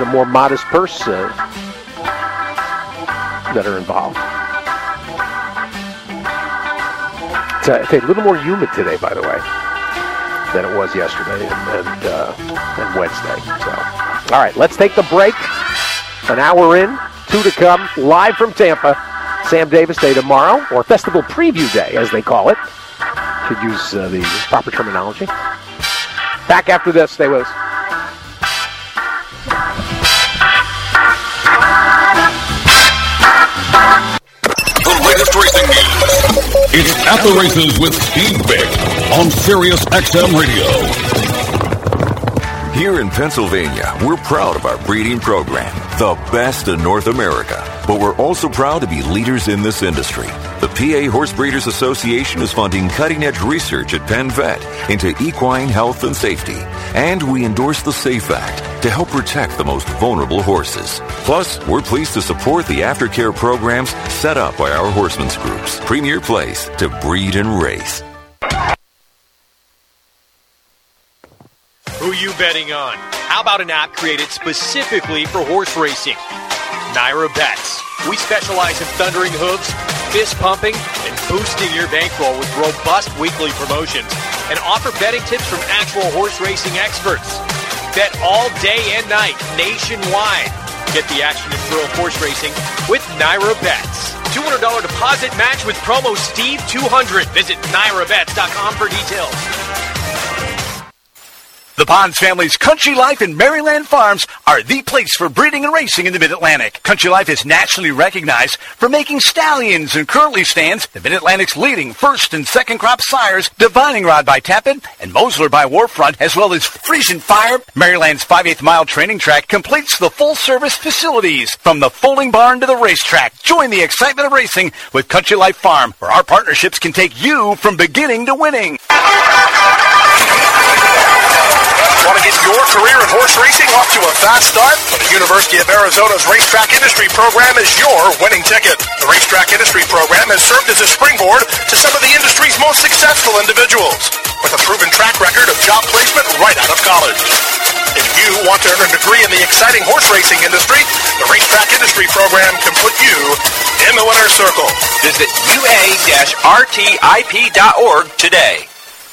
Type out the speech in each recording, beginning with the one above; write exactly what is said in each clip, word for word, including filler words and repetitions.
know, more modest purse uh, that are involved. It's a, it's a little more humid today, by the way, than it was yesterday and and, uh, and Wednesday. So, all right, let's take the break. An hour in, two to come, live from Tampa. Sam Davis Day tomorrow, or Festival Preview Day, as they call it. Should use uh, the proper terminology. Back after this. Stay with us. The latest racing news. It's At the Races with Steve Vick on Sirius X M Radio. Here in Pennsylvania, we're proud of our breeding program, the best in North America. But we're also proud to be leaders in this industry. The P A Horse Breeders Association is funding cutting-edge research at Penn Vet into equine health and safety. And we endorse the SAFE Act to help protect the most vulnerable horses. Plus, we're pleased to support the aftercare programs set up by our horsemen's groups. Premier place to breed and race. Who you betting on? How about an app created specifically for horse racing? Naira Bets. We specialize in thundering hooves, fist pumping, and boosting your bankroll with robust weekly promotions and offer betting tips from actual horse racing experts. Bet all day and night nationwide. Get the action and thrill of horse racing with Naira Bets. two hundred dollars deposit match with promo Steve two hundred. Visit Naira Bets dot com for details. The Bonds family's Country Life and Maryland Farms are the place for breeding and racing in the Mid-Atlantic. Country Life is nationally recognized for making stallions and curly stands, the Mid-Atlantic's leading first and second crop sires, Divining Rod by Tappan and Mosler by Warfront, as well as Frisian Fire. Maryland's five-eighths mile training track completes the full-service facilities from the folding barn to the racetrack. Join the excitement of racing with Country Life Farm, where our partnerships can take you from beginning to winning. Want to get your career in horse racing off to a fast start? Well, the University of Arizona's Racetrack Industry Program is your winning ticket. The Racetrack Industry Program has served as a springboard to some of the industry's most successful individuals, with a proven track record of job placement right out of college. If you want to earn a degree in the exciting horse racing industry, the Racetrack Industry Program can put you in the winner's circle. Visit U A R T I P dot org today.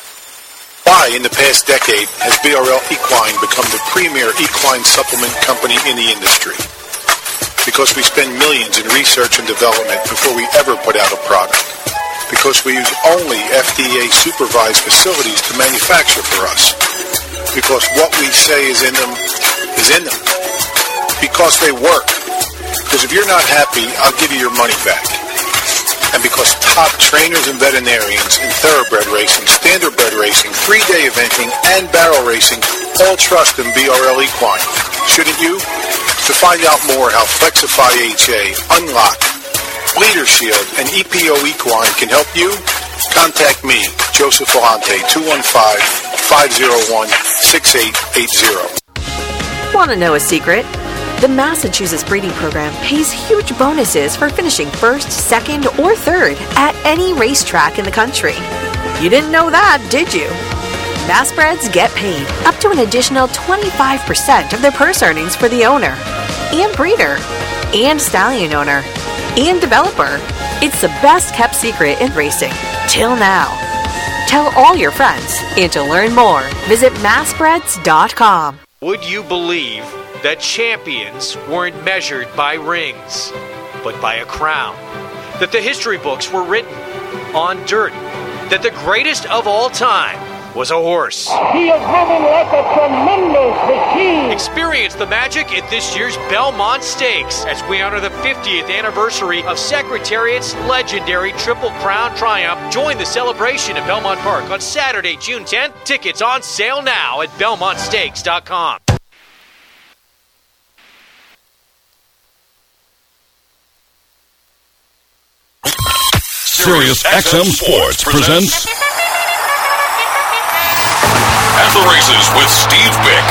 Why, in the past decade, has B R L Equine become the premier equine supplement company in the industry? Because we spend millions in research and development before we ever put out a product. Because we use only F D A-supervised facilities to manufacture for us. Because what we say is in them is in them. Because they work. Because if you're not happy, I'll give you your money back. And because top trainers and veterinarians in thoroughbred racing, standardbred racing, three-day eventing, and barrel racing all trust in B R L Equine. Shouldn't you? To find out more how Flexify H A, Unlock, Leader Shield, and E P O Equine can help you, contact me, Joseph Volante, two one five, five oh one, six eight eight zero. Want to know a secret? The Massachusetts Breeding Program pays huge bonuses for finishing first, second, or third at any racetrack in the country. You didn't know that, did you? Massbreds get paid up to an additional twenty-five percent of their purse earnings for the owner, and breeder, and stallion owner, and developer. It's the best kept secret in racing, till now. Tell all your friends, and to learn more, visit massbreds dot com. Would you believe that champions weren't measured by rings, but by a crown? That the history books were written on dirt? That the greatest of all time was a horse? He is moving like a tremendous machine. Experience the magic at this year's Belmont Stakes as we honor the fiftieth anniversary of Secretariat's legendary Triple Crown Triumph. Join the celebration at Belmont Park on Saturday, June tenth. Tickets on sale now at belmont stakes dot com. Sirius X M Sports presents At the Races with Steve Vick.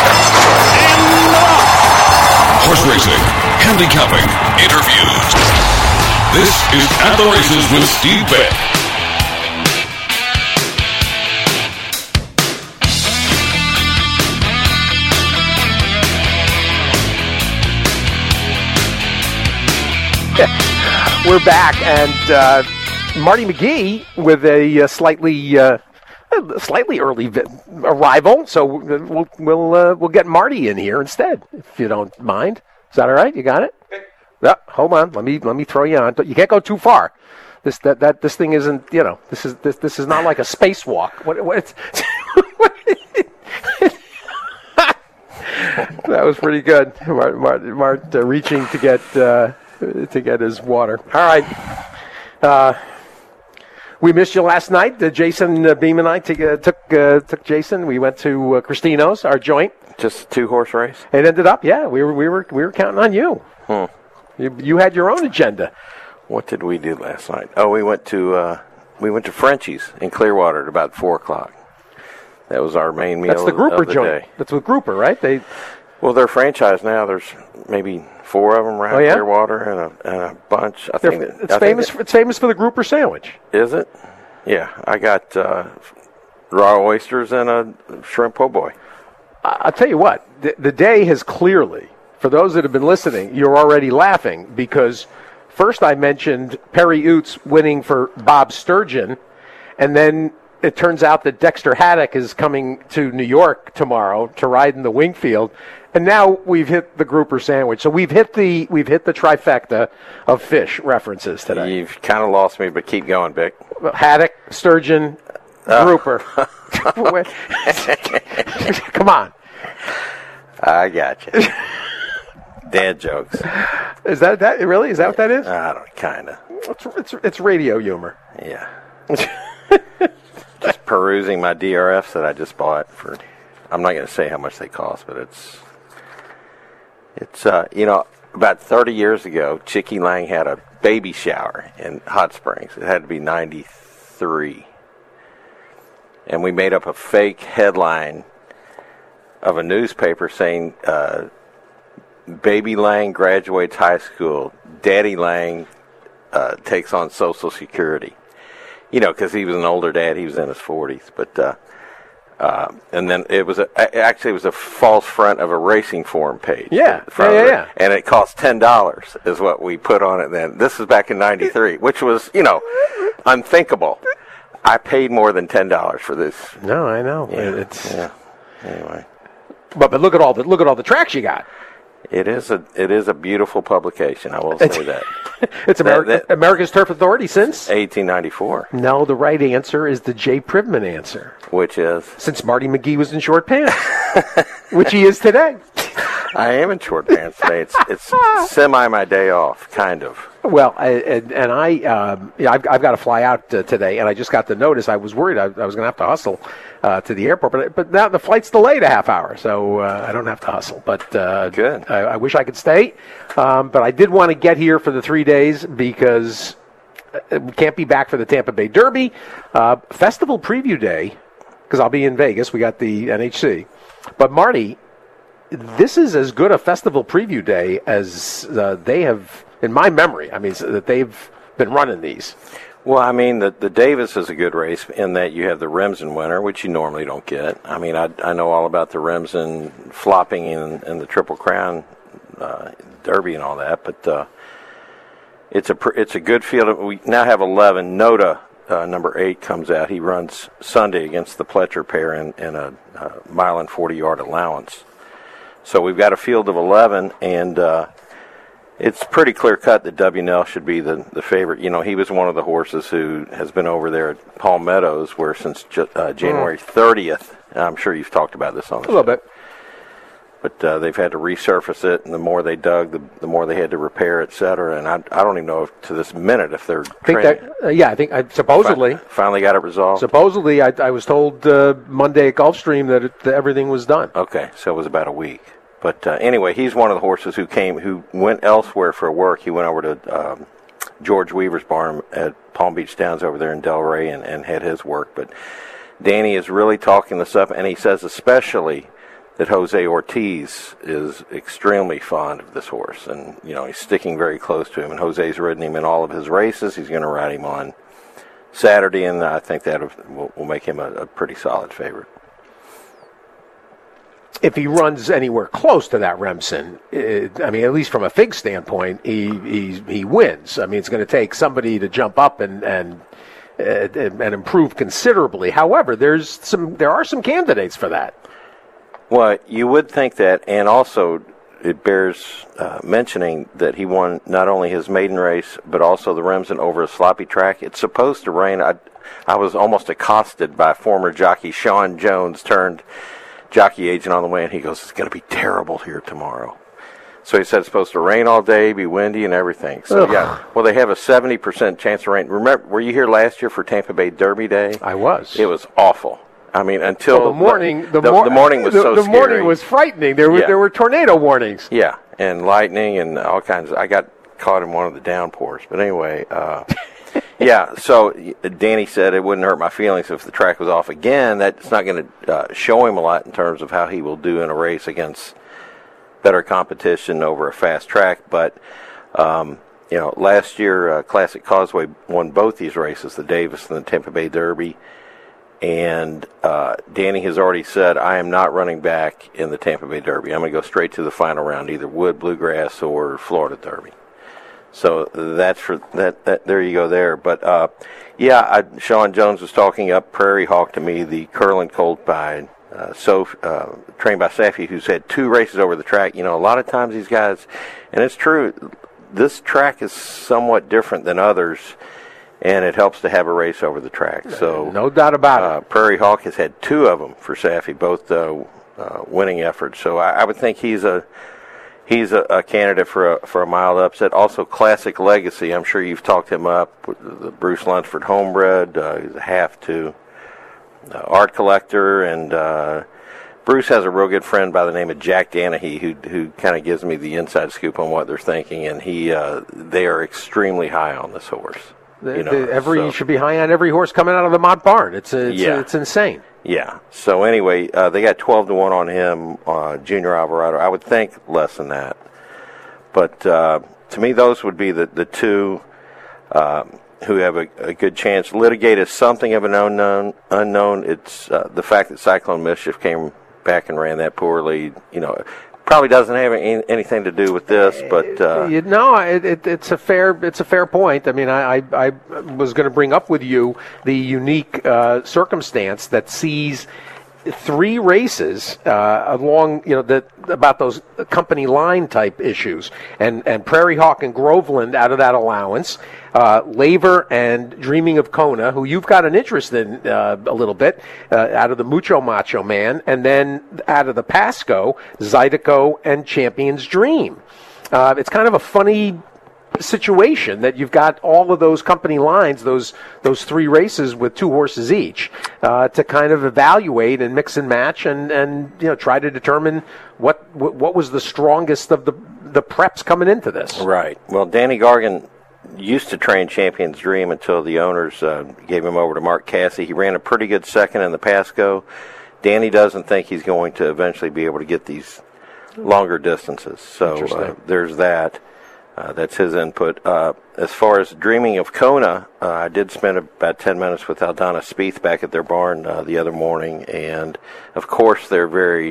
Horse racing, handicapping, interviews. This is At the Races with Steve Vick. We're back, and uh, Marty McGee with a uh, slightly uh, slightly early vi- arrival. So we'll we'll uh, we'll get Marty in here instead, if you don't mind. Is that all right? You got it? Yeah. Hold on. Let me let me throw you on. You can't go too far. This that, that this thing isn't. You know. This is this this is not like a spacewalk. What what? It's, that was pretty good. Mart, Mart, Mart uh, reaching to get uh, to get his water. All right. Uh, we missed you last night. Uh, Jason uh, Beam and I t- uh, took uh, took Jason. We went to uh, Cristino's, our joint. Just two horse race. It ended up, yeah. We were we were we were counting on you. Hmm. You, you had your own agenda. What did we do last night? Oh, we went to uh, we went to Frenchie's in Clearwater at about four o'clock. That was our main meal. That's the Grouper of the joint. Day. That's with Grouper, right? They. Well, they're franchised now. There's maybe four of them around oh, yeah? Clearwater and a, and a bunch. I They're, think that, it's I famous. Think For, it's famous for the Grouper sandwich. Is it? Yeah, I got uh, raw oysters and a shrimp po' boy. I'll tell you what. The, the day has clearly, for those that have been listening, you're already laughing because first I mentioned Perry Oots winning for Bob Sturgeon, and then it turns out that Dexter Haddock is coming to New York tomorrow to ride in the Wingfield. And now we've hit the Grouper sandwich. So we've hit the we've hit the trifecta of fish references today. You've kind of lost me, but keep going, Vic. Haddock, Sturgeon, oh. Grouper. Come on. I got you. Dad jokes. Is that that really? Is that what that is? I don't kind of. It's, it's it's radio humor. Yeah. Just perusing my D R Fs that I just bought for. I'm not going to say how much they cost, but it's. It's, uh, you know, about thirty years ago, Chicky Lang had a baby shower in Hot Springs. It had to be ninety-three. And we made up a fake headline of a newspaper saying, uh, Baby Lang graduates high school, Daddy Lang uh, takes on Social Security. You know, because he was an older dad. He was in his forties. But, uh, Uh, and then it was a, actually it was a false front of a racing forum page. Yeah, yeah, yeah, yeah. And it cost ten dollars is what we put on it then. This is back in ninety-three, which was, you know, unthinkable. I paid more than ten dollars for this. No, I know. Yeah, it's yeah. Anyway. But but look at all the look at all the tracks you got. It is a it is a beautiful publication. I will say that. It's Ameri- that, that, America's Turf Authority since eighteen ninety-four. No, the right answer is the Jay Privman answer. Which is since Marty McGee was in short pants, which he is today. I am in short pants today. It's it's semi my day off, kind of. Well, I, and, and I, um, yeah, I've, I've got to fly out uh, today, and I just got the notice. I was worried I, I was going to have to hustle uh, to the airport, but but now the flight's delayed a half hour, so uh, I don't have to hustle. But uh, good. I, I wish I could stay, um, but I did want to get here for the three days because we can't be back for the Tampa Bay Derby uh, festival preview day because I'll be in Vegas. We got the N H C, but Marty, this is as good a festival preview day as uh, they have. In my memory, I mean, so that they've been running these. Well, I mean, the the Davis is a good race in that you have the Remsen winner, which you normally don't get. I mean, I, I know all about the Remsen flopping in, in the Triple Crown uh, Derby and all that, but uh, it's a it's a good field. We now have eleven. Noda, uh, number eight, comes out. He runs Sunday against the Pletcher pair in, in a, a mile and forty-yard allowance. So we've got a field of eleven, and uh, it's pretty clear-cut that W N L should be the, the favorite. You know, he was one of the horses who has been over there at Palm Meadows, where since ju- uh, January thirtieth, I'm sure you've talked about this on the show. A little bit. But uh, they've had to resurface it, and the more they dug, the, the more they had to repair, et cetera. And I, I don't even know if, to this minute if they're I think that, uh, yeah, I think I, supposedly. Fi- finally got it resolved. Supposedly, I, I was told uh, Monday at Gulfstream that, it, that everything was done. Okay, so it was about a week. But uh, anyway, he's one of the horses who came, who went elsewhere for work. He went over to um, George Weaver's barn at Palm Beach Downs over there in Delray and, and had his work. But Danny is really talking this up, and he says especially that Jose Ortiz is extremely fond of this horse. And, you know, he's sticking very close to him. And Jose's ridden him in all of his races. He's going to ride him on Saturday, and I think that will, will make him a, a pretty solid favorite. if he runs anywhere close to that Remsen, it, I mean, at least from a Fig standpoint, he he, he wins. I mean, it's going to take somebody to jump up and and uh, and improve considerably. However, there's some there are some candidates for that. Well, you would think that, and also it bears uh, mentioning that he won not only his maiden race, but also the Remsen over a sloppy track. It's supposed to rain. I, I was almost accosted by former jockey Sean Jones, turned jockey agent on the way, and he goes, it's going to be terrible here tomorrow. So he said it's supposed to rain all day, be windy and everything. So, Ugh. yeah, well, they have a seventy percent chance of rain. Remember, were you here last year for Tampa Bay Derby Day? I was. It was awful. I mean, until well, the morning, the, the, mor- the morning was the, so the scary. morning was frightening. There were yeah. there were tornado warnings. Yeah, and lightning and all kinds of. I got caught in one of the downpours, but anyway, uh, yeah. So Danny said it wouldn't hurt my feelings if the track was off again. That's not going to uh, show him a lot in terms of how he will do in a race against better competition over a fast track. But um, you know, last year uh, Classic Causeway won both these races, the Davis and the Tampa Bay Derby. And uh, Danny has already said, I am not running back in the Tampa Bay Derby. I'm going to go straight to the final round, either Wood, Bluegrass, or Florida Derby. So that's for that. that there you go there. But, uh, yeah, I, Sean Jones was talking up Prairie Hawk to me, the Curlin colt by uh, so uh, trained by Safi, who's had two races over the track. You know, a lot of times these guys, and it's true, this track is somewhat different than others, and it helps to have a race over the track. So no doubt about uh, it. Prairie Hawk has had two of them for Safi, both uh, uh, winning efforts. So I, I would think he's a he's a, a candidate for a for a mild upset. Also, Classic Legacy. I'm sure you've talked him up. The Bruce Lunsford homebred. Uh, he's a half to uh, art collector, and uh, Bruce has a real good friend by the name of Jack Danahy, who who kind of gives me the inside scoop on what they're thinking, and he uh, they are extremely high on this horse. The, you know, the, every so. you should be high on every horse coming out of the Mott Barn. It's a, it's, yeah. a, it's insane. Yeah. So anyway, uh, they got twelve to one on him, uh, Junior Alvarado. I would think less than that, but uh, to me, those would be the the two um, who have a, a good chance. Litigate is something of an unknown. Unknown. It's uh, the fact that Cyclone Mischief came back and ran that poorly. You know. Probably doesn't have any, anything to do with this, but uh, you know, it, it, it's a fair it's a fair point. I mean, I I, I was going to bring up with you the unique uh, circumstance that sees three races uh, along, you know, that about those company line type issues, and and Prairie Hawk and Groveland out of that allowance, uh, Laver and Dreaming of Kona, who you've got an interest in uh, a little bit, uh, out of the Mucho Macho Man, and then out of the Pasco, Zydeco and Champion's Dream. Uh, it's kind of a funny situation that you've got all of those company lines, those those three races with two horses each, uh, to kind of evaluate and mix and match and, and you know try to determine what what was the strongest of the the preps coming into this. Right. Well, Danny Gargan used to train Champion's Dream until the owners uh, gave him over to Mark Casse. He ran a pretty good second in the Pasco. Danny doesn't think he's going to eventually be able to get these longer distances. So uh, there's that. Uh, that's his input. Uh, as far as Dreaming of Kona, uh, I did spend about ten minutes with Aldana Spieth back at their barn uh, the other morning, and of course they're very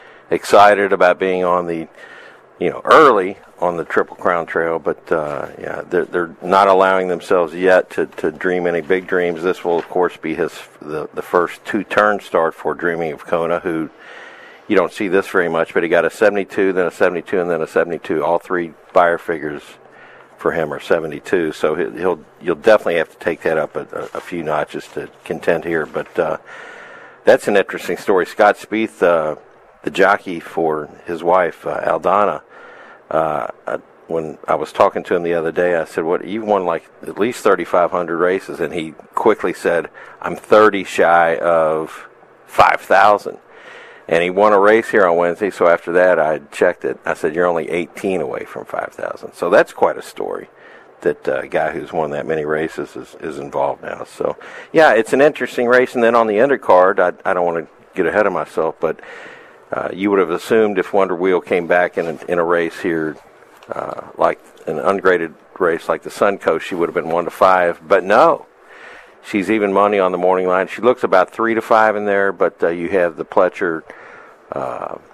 excited about being on the, you know, early on the Triple Crown Trail, but uh, yeah, they're, they're not allowing themselves yet to, to dream any big dreams. This will, of course, be his the, the first two-turn start for Dreaming of Kona, who you don't see this very much, but he got a seventy-two, then a seventy-two, and then a seventy-two. All three buyer figures for him are seventy-two, so he'll you'll definitely have to take that up a, a few notches to contend here. But uh, that's an interesting story. Scott Spieth, uh, the jockey for his wife uh, Aldana, uh, I, when I was talking to him the other day, I said, "What? You won like at least thirty-five hundred races," and he quickly said, "I'm thirty shy of five thousand." And he won a race here on Wednesday, so after that I checked it. I said, you're only eighteen away from five thousand. So that's quite a story that uh, a guy who's won that many races is, is involved now. So, yeah, it's an interesting race. And then on the undercard, I, I don't want to get ahead of myself, but uh, you would have assumed if Wonder Wheel came back in a, in a race here, uh, like an ungraded race like the Suncoast, she would have been one to five. But no. She's even money on the morning line. She looks about three to five in there, but uh, you have the Pletcher uh,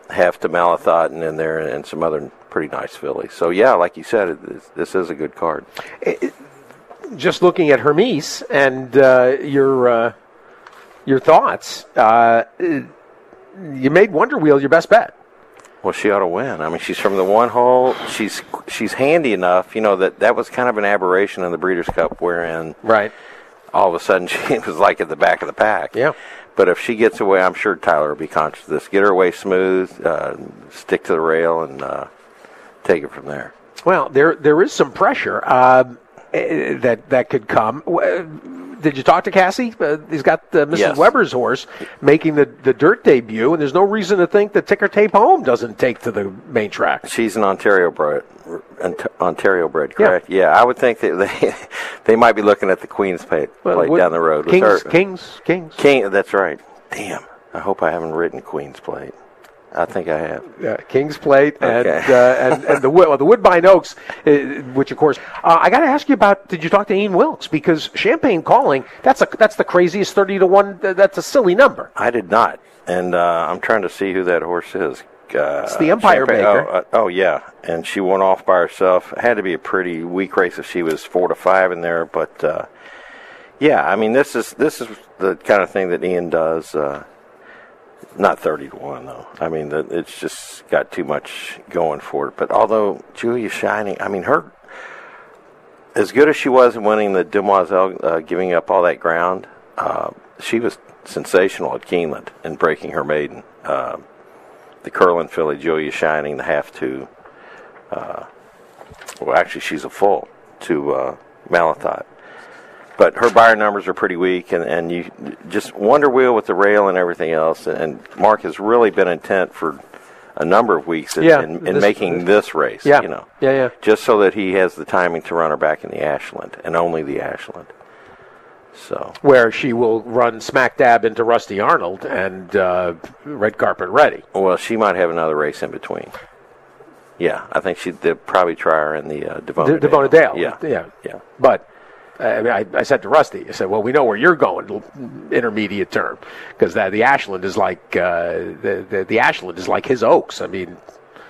half to Malathaat in there, and some other pretty nice fillies. So yeah, like you said, it, this is a good card. It, just looking at Hermes and uh, your uh, your thoughts, uh, you made Wonder Wheel your best bet. Well, she ought to win. I mean, she's from the one hole. She's she's handy enough, you know, that that was kind of an aberration in the Breeders' Cup, wherein right all of a sudden she was like at the back of the pack. Yeah. But if she gets away, I'm sure Tyler will be conscious of this. Get her away smooth, uh, stick to the rail, and uh, take it from there. Well, there there is some pressure uh, that that could come. Did you talk to Cassie? Uh, he's got uh, Missus Yes. Weber's horse making the, the dirt debut, and there's no reason to think that Ticker Tape Home doesn't take to the main track. She's an Ontario bred, Ontario bred, correct? Yeah. yeah, I would think that they they might be looking at the Queen's plate, Well, plate what- down the road. with Kings, her. Kings, Kings. King, that's right. Damn, I hope I haven't written Queen's plate. I think I have. Uh, King's Plate and, Okay. uh, and and the Wood- well, the Woodbine Oaks, uh, which of course uh, I got to ask you about. Did you talk to Ian Wilkes? Because Champagne Calling, that's a that's the craziest thirty to one. Uh, that's a silly number. I did not, and uh, I'm trying to see who that horse is. Uh, It's the Empire Champagne- Maker. Oh, uh, oh yeah, and she went off by herself. It had to be a pretty weak race if she was four to five in there, but uh, yeah, I mean this is this is the kind of thing that Ian does. Uh, Not thirty to one, though. I mean, the, it's just got too much going for it. But although Julia Shining, I mean, her, as good as she was in winning the Demoiselle, uh, giving up all that ground, uh, she was sensational at Keeneland in breaking her maiden. Uh, the Curlin filly, Julia Shining, the half to, uh, well, actually, she's a full to uh, Malathaat. But her buyer numbers are pretty weak, and, and you just Wonder Wheel with the rail and everything else. And Mark has really been intent for a number of weeks in, Yeah, in, in this- making this race. Yeah. You know, Yeah, yeah. just so that he has the timing to run her back in the Ashland, and only the Ashland. So Where she will run smack dab into Rusty Arnold and uh, red carpet ready. well, she might have another race in between. Yeah, I think she'd they'd probably try her in the uh, Devona De- Devona Dale. Yeah, yeah, yeah. But I mean, I, I said to Rusty, I said, "Well, we know where you're going, intermediate term, because that the Ashland is like uh, the, the the Ashland is like his Oaks. I mean,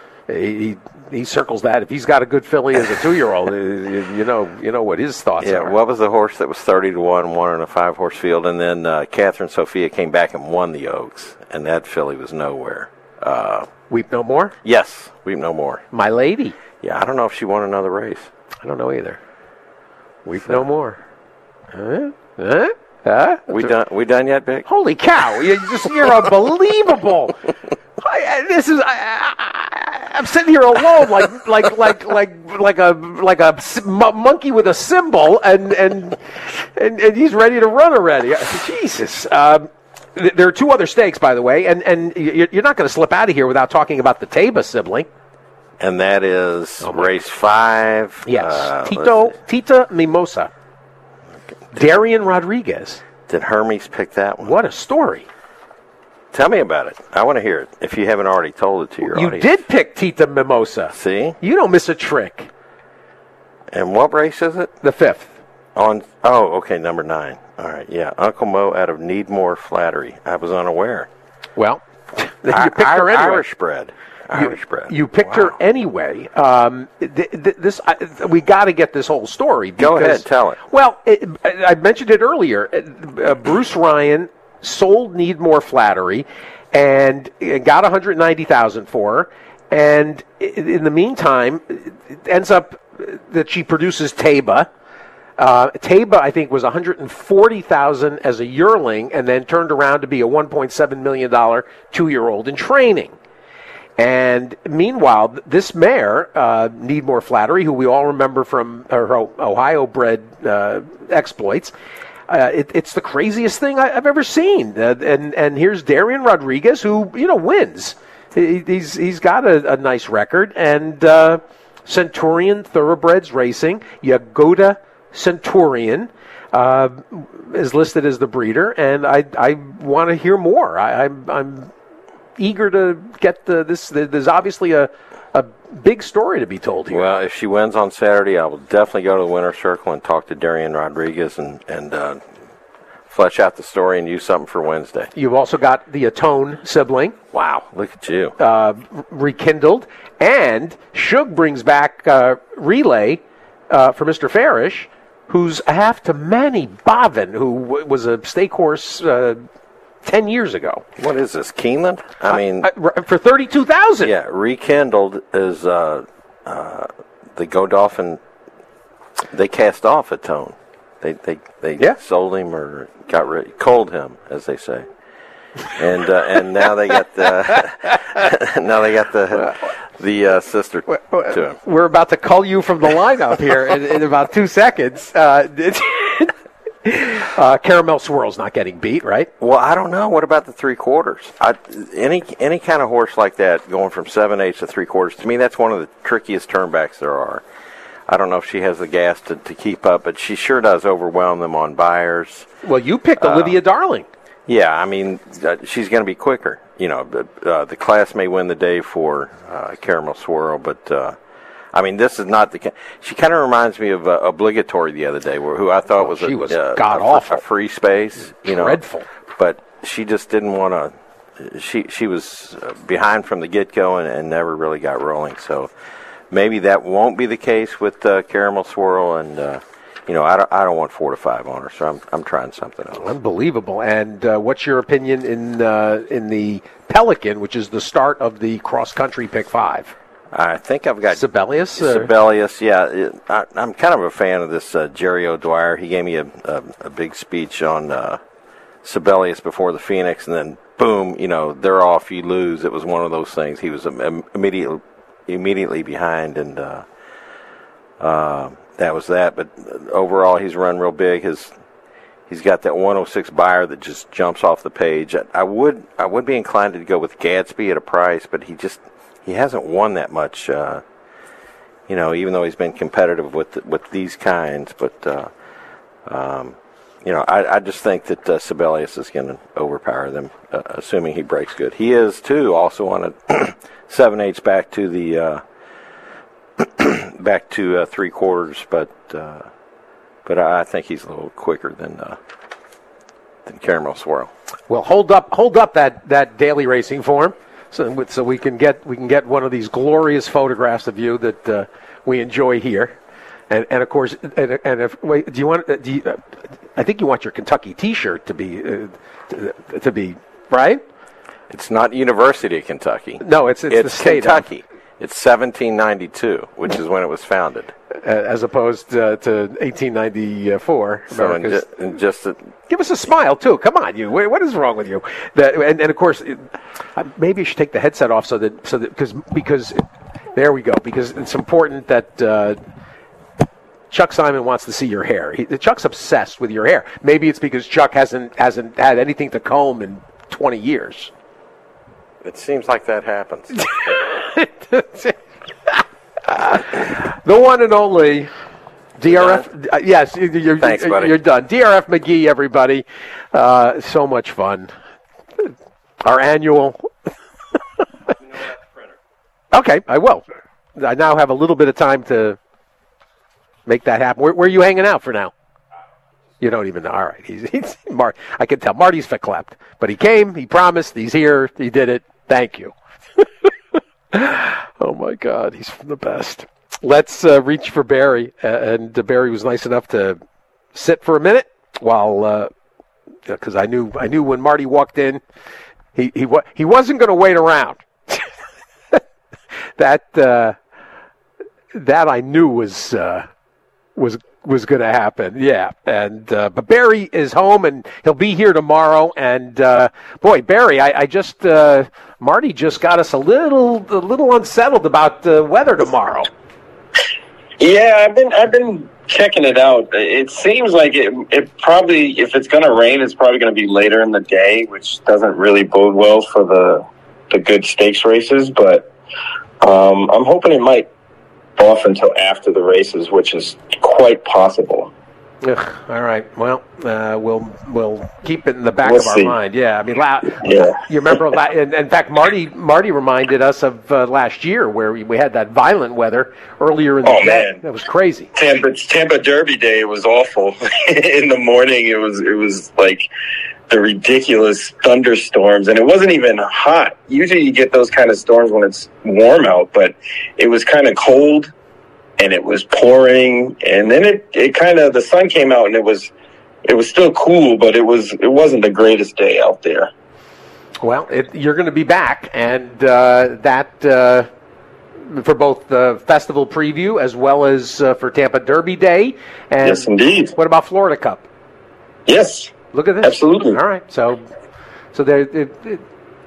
he he circles that. If he's got a good filly as a two year old, you know, you know what his thoughts Yeah, are. what was the horse that was thirty to one, won in a five horse field, and then uh, Catherine Sophia came back and won the Oaks, and that filly was nowhere. Uh, Weep no more. yes, Weep No More. My lady. Yeah, I don't know if she won another race. I don't know either. Weep no more. Huh? Huh? Huh? We done? We done yet, Vic? Holy cow! You just you're unbelievable. I, I, this is I, I, I'm sitting here alone, like like like like like a like a s- m- monkey with a cymbal, and and and, and he's ready to run already. Jesus. Um, th- there are two other stakes, by the way, and and y- you're not going to slip out of here without talking about the Taba sibling. And that is race five. Yes, uh, Tito let's see. Tita Mimosa, Darian Rodriguez. Did Hermes pick that one? What a story! Tell me about it. I want to hear it. If you haven't already told it to your You audience. did pick Tita Mimosa. See? You don't miss a trick. And what race is it? The fifth. On. Oh, okay, number nine. All right, yeah. Uncle Mo out of Needmore Flattery. I was unaware. Well, you I- picked her I- anyway. Irish bred. Irish bred. You picked Wow. her anyway. Um, th- th- this I, we got to get this whole story. Go because- ahead, tell it. Well, it, I I mentioned it earlier. Uh, Bruce Ryan sold Needmore Flattery and got one hundred ninety thousand dollars for her. And i- in the meantime, it ends up that she produces Taba. Uh, Taba, I think, was one hundred forty thousand dollars as a yearling, and then turned around to be a one point seven million dollars two-year-old in training. And meanwhile, th- this mare, uh, Needmore Flattery, who we all remember from her O- Ohio-bred uh, exploits, uh, it, it's the craziest thing I, I've ever seen. Uh, and and here's Darian Rodriguez, who you know wins. He, he's he's got a, a nice record, and uh, Centurion Thoroughbreds Racing, Yagoda Centurion, uh, is listed as the breeder, and I I want to hear more. I, I'm I'm eager to get the this. There's obviously a a big story to be told here. Well, if she wins on Saturday, I will definitely go to the winner's circle and talk to Darian Rodriguez and and uh, flesh out the story and use something for Wednesday. You've also got the Atone sibling. Wow, look at you. Uh, rekindled. And Shug brings back uh, relay uh, for Mister Farish, who's a half to Manny Boivin, who w- was a stake horse uh, ten years ago. What is this, Keeneland? I mean... Uh, uh, for thirty-two thousand dollars. Yeah, rekindled is uh, uh, the Godolphin... They cast off Atone. They they they yeah. sold him or got rid, cold him, as they say, and uh, and now they got the now they got the the uh, sister to him. We're about to cull you from the lineup here in, in about two seconds. Uh, uh, Caramel Swirl's not getting beat, right? Well, I don't know. What about the three quarters? I, any any kind of horse like that going from seven eighths to three quarters, to me, that's one of the trickiest turnbacks there are. I don't know if she has the gas to, to keep up, but she sure does overwhelm them on buyers. Well, you picked uh, Olivia Darling. Yeah, I mean, uh, she's going to be quicker. You know, uh, the class may win the day for uh, Caramel Swirl, but, uh, I mean, this is not the... She kind of reminds me of uh, Obligatory the other day, where, who I thought oh, was, she a, was uh, god-awful. A, a free space. You know, dreadful. But she just didn't want to... She, she was behind from the get-go and, and never really got rolling, so... Maybe that won't be the case with uh, Caramel Swirl, and uh, you know I don't, I don't want four to five on her, so I'm I'm trying something else. Unbelievable. And uh, what's your opinion in uh, in the Pelican, which is the start of the cross country pick five? I think I've got Sibelius. Or? Sibelius, yeah. It, I, I'm kind of a fan of this uh, Jerry O'Dwyer. He gave me a a, a big speech on uh, Sibelius before the Phoenix, and then boom, you know they're off. You lose. It was one of those things. He was um, immediately. immediately behind, and uh, uh, that was that. But overall, he's run real big. His he's got that one oh six buyer that just jumps off the page. I, I would I would be inclined to go with Gadsby at a price, but he just he hasn't won that much. Uh, you know, even though he's been competitive with the, with these kinds, but uh, um, you know, I, I just think that uh, Sibelius is going to overpower them, uh, assuming he breaks good. He is too. Also on a seven eighths back to the uh, back to uh, three quarters, but uh, but I think he's a little quicker than uh, than Caramel Swirl. Well, hold up, hold up that, that daily racing form, so so we can get we can get one of these glorious photographs of you that uh, we enjoy here, and and of course, and, and if wait, do you want? Do you, uh, I think you want your Kentucky T-shirt to be uh, to, to be right. It's not University of Kentucky. No, it's it's, it's the state Kentucky. Of. It's seventeen ninety-two, which is when it was founded, uh, as opposed uh, to eighteen ninety-four. So, in ju- in just a, give us a smile too. Come on, you. What is wrong with you? That, and, and of course, it, uh, maybe you should take the headset off so that so that because because it, there we go. Because it's important that. Uh, Chuck Simon wants to see your hair. He, Chuck's obsessed with your hair. Maybe it's because Chuck hasn't hasn't had anything to comb in twenty years. It seems like that happens. The one and only D R F. Uh, yes, you're, Thanks, you're, buddy. You're done. D R F McGee, everybody. Uh, so much fun. Our annual. Okay, I will. I now have a little bit of time to make that happen. Where, where are you hanging out for now? You don't even know. All right. He's, he's Mar- I can tell. Marty's verklempt. But he came. He promised. He's here. He did it. Thank you. Oh, my God. He's the best. Let's uh, reach for Barry. Uh, and uh, Barry was nice enough to sit for a minute while, because uh, I knew I knew when Marty walked in, he he, wa- he wasn't going to wait around. that uh, that I knew was uh, was was going to happen. Yeah, and uh, but Barry is home and he'll be here tomorrow. And uh, boy, Barry, I, I just uh, Marty just got us a little a little unsettled about the weather tomorrow. Yeah, I've been I've been checking it out. It seems like it it probably, if it's going to rain, it's probably going to be later in the day, which doesn't really bode well for the the good stakes races. But um, I'm hoping it might off until after the races, which is quite possible. Ugh, all right. Well, uh, we'll we'll keep it in the back We'll of our see. mind. Yeah, I mean, la- Yeah. you remember? La- in, in fact, Marty Marty reminded us of uh, last year where we, we had that violent weather earlier in the Oh, day. man. That was crazy. Tampa Tampa Derby Day, it was awful. In the morning, it was it was like the ridiculous thunderstorms, and it wasn't even hot. Usually, you get those kind of storms when it's warm out, but it was kind of cold, and it was pouring, and then it, it kind of the sun came out, and it was it was still cool, but it was it wasn't the greatest day out there. Well, it, you're going to be back, and uh, that uh, for both the festival preview as well as uh, for Tampa Derby Day. And Yes, indeed. What about Florida Cup? Yes. Look at this. Absolutely. All right. So, so there it, it,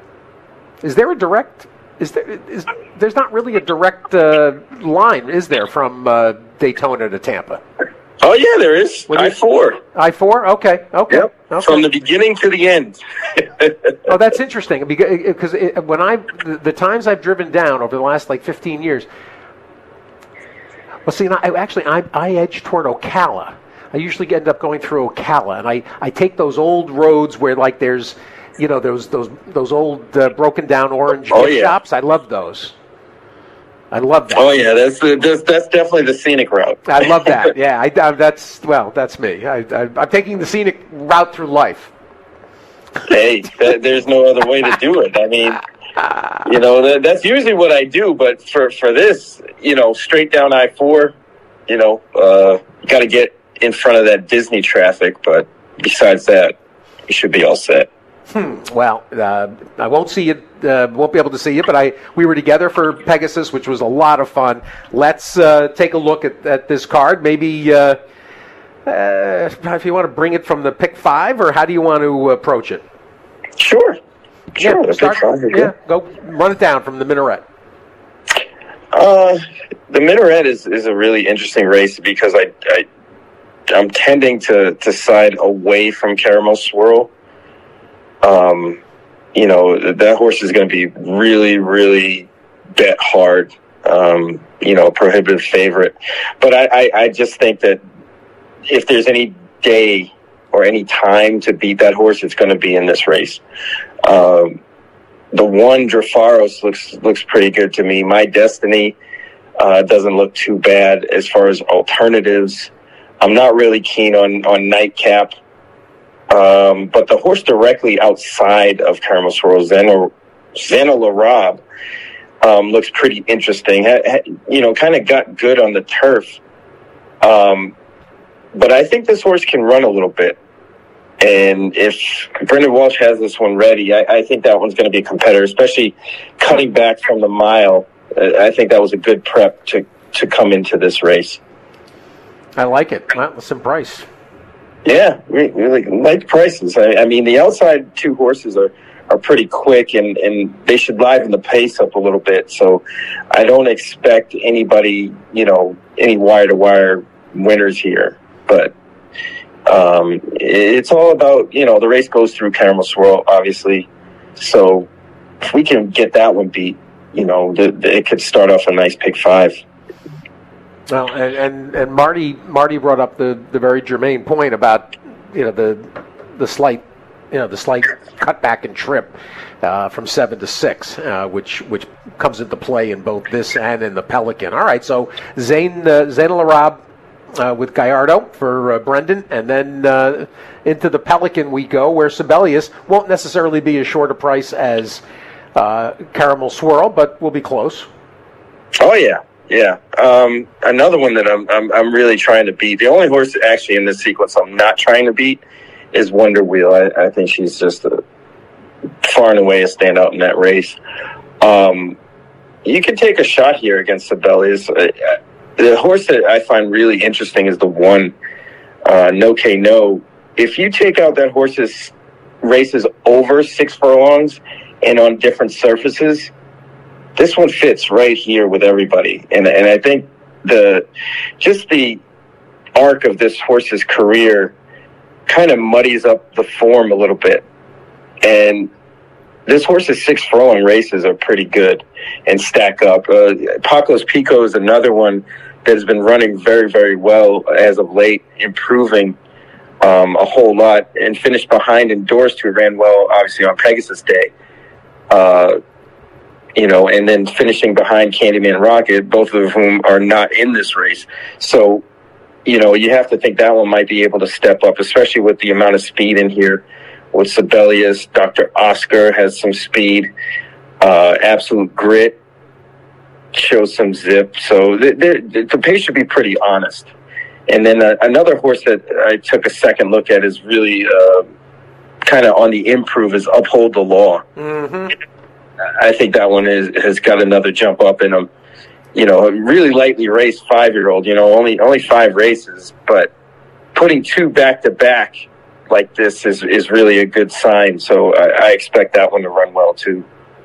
is there a direct? Is there? Is there's not really a direct uh, line, is there, from uh, Daytona to Tampa? Oh yeah, there is. I four. I four. Okay. Okay. Yep. Okay. From the beginning to the end. Oh, that's interesting because because it, when I the, the times I've driven down over the last like fifteen years. Well, see, I, actually, I I edge toward Ocala. I usually end up going through Ocala, and I, I take those old roads where like there's, you know, those those those old uh, broken down orange Oh, gift yeah. shops. I love those. I love that. Oh yeah, that's the, that's that's definitely the scenic route. I love that. Yeah, I, I, that's well, that's me. I, I, I'm taking the scenic route through life. Hey, th- there's no other way to do it. I mean, you know, that, that's usually what I do. But for, for this, you know, straight down I four, you know, uh, got to get in front of that Disney traffic. But besides that, you should be all set. Hmm. Well, uh, I won't see you. Uh, won't be able to see you, but I we were together for Pegasus, which was a lot of fun. Let's uh, take a look at, at this card. Maybe uh, uh, if you want to bring it from the pick five, or how do you want to approach it? Sure. Sure. Yeah, the start, pick five is yeah good. go run it down from the minaret. Uh, the Minaret is, is a really interesting race because I, I I'm tending to, to side away from Caramel Swirl. Um, you know, that horse is going to be really, really bet hard. Um, you know, prohibitive favorite. But I, I, I just think that if there's any day or any time to beat that horse, it's going to be in this race. Um, the one Drafaros looks looks pretty good to me. My Destiny uh, doesn't look too bad as far as alternatives. I'm not really keen on on Nightcap. Um, but the horse directly outside of Caramel Swirl, Zena, Zena Larab, um, looks pretty interesting. Ha, ha, you know, kind of got good on the turf. Um, but I think this horse can run a little bit. And if Brendan Walsh has this one ready, I, I think that one's going to be a competitor, especially cutting back from the mile. Uh, I think that was a good prep to, to come into this race. I like it. Well, some price. Yeah, we, we like, like prices. I, I mean, the outside two horses are, are pretty quick, and, and they should liven the pace up a little bit. So I don't expect anybody, you know, any wire-to-wire winners here. But um, it's all about, you know, the race goes through Caramel Swirl, obviously. So if we can get that one beat, you know, the, the, it could start off a nice pick five. Well, and, and, and Marty Marty brought up the, the very germane point about, you know, the the slight you know the slight cutback and trip uh, from seven to six, uh, which which comes into play in both this and in the Pelican. All right, so Zayn uh, Zayn Larab uh, with Gallardo for uh, Brendan, and then uh, into the Pelican we go, where Sibelius won't necessarily be as short a price as uh, Caramel Swirl, but will be close. Oh yeah. Yeah, um, another one that I'm, I'm I'm really trying to beat. The only horse actually in this sequence I'm not trying to beat is Wonder Wheel. I, I think she's just a, far and away a standout in that race. Um, you can take a shot here against Sibelius. Uh, the horse that I find really interesting is the one, uh, No K No. If you take out that horse's races over six furlongs and on different surfaces, this one fits right here with everybody. And and I think the just the arc of this horse's career kind of muddies up the form a little bit. And this horse's six furlong races are pretty good and stack up. Uh, Pacos Pico is another one that has been running very, very well as of late, improving um, a whole lot, and finished behind Endorsed, who ran well, obviously, on Pegasus Day. Uh, you know, and then finishing behind Candyman Rocket, both of whom are not in this race. So, you know, you have to think that one might be able to step up, especially with the amount of speed in here. With Sibelius, Doctor Oscar has some speed. Uh, Absolute Grit shows some zip. So the, the, the pace should be pretty honest. And then uh, another horse that I took a second look at is really uh, kind of on the improve is Uphold the Law. Mm-hmm. I think that one is, has got another jump up in him. You know, a really lightly raced five-year-old, you know, only only five races, but putting two back-to-back like this is, is really a good sign. So I, I expect that one to run well, too.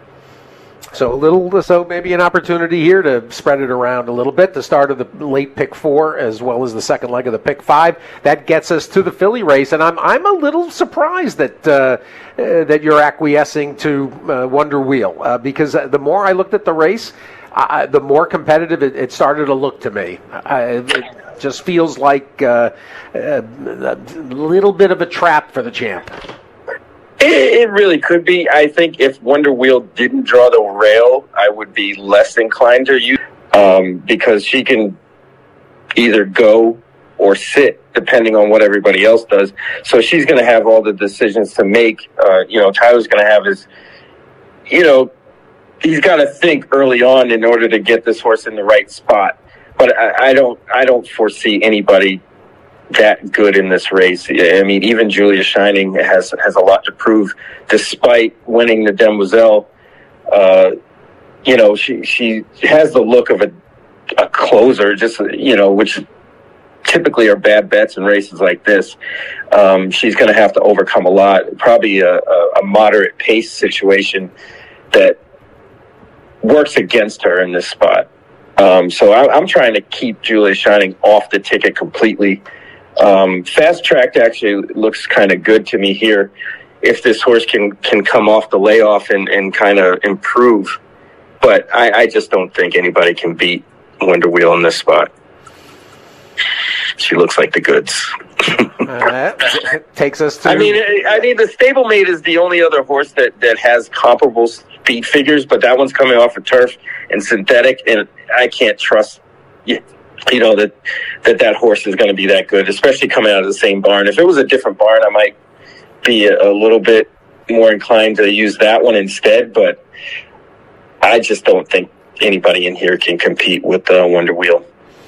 So a little, so maybe an opportunity here to spread it around a little bit. The start of the late pick four, as well as the second leg of the pick five, that gets us to the filly race, and I'm I'm a little surprised that uh, uh, that you're acquiescing to uh, Wonder Wheel uh, because the more I looked at the race, uh, the more competitive it, it started to look to me. Uh, it just feels like uh, a, a little bit of a trap for the champ. It, it really could be. I think if Wonder Wheel didn't draw the rail, I would be less inclined to use um, because she can either go or sit, depending on what everybody else does. So she's going to have all the decisions to make. Uh, you know, Tyler's going to have his, you know, he's got to think early on in order to get this horse in the right spot. But I, I don't, I don't foresee anybody that good in this race. I mean, even Julia Shining has has a lot to prove, despite winning the Demoiselle. Uh, you know, she she has the look of a a closer, just you know, which typically are bad bets in races like this. Um, she's going to have to overcome a lot. Probably a, a, a moderate pace situation that works against her in this spot. Um, so I, I'm trying to keep Julia Shining off the ticket completely. Um, Fast Track actually looks kind of good to me here. If this horse can, can come off the layoff and, and kind of improve. But I, I just don't think anybody can beat Wonder Wheel in this spot. She looks like the goods. uh, takes us to... I mean, I mean, the Stablemate is the only other horse that, that has comparable speed figures, but that one's coming off of turf and synthetic, and I can't trust... You, you know, that, that that horse is going to be that good, especially coming out of the same barn. If it was a different barn, I might be a, a little bit more inclined to use that one instead, but I just don't think anybody in here can compete with uh, Wonder Wheel.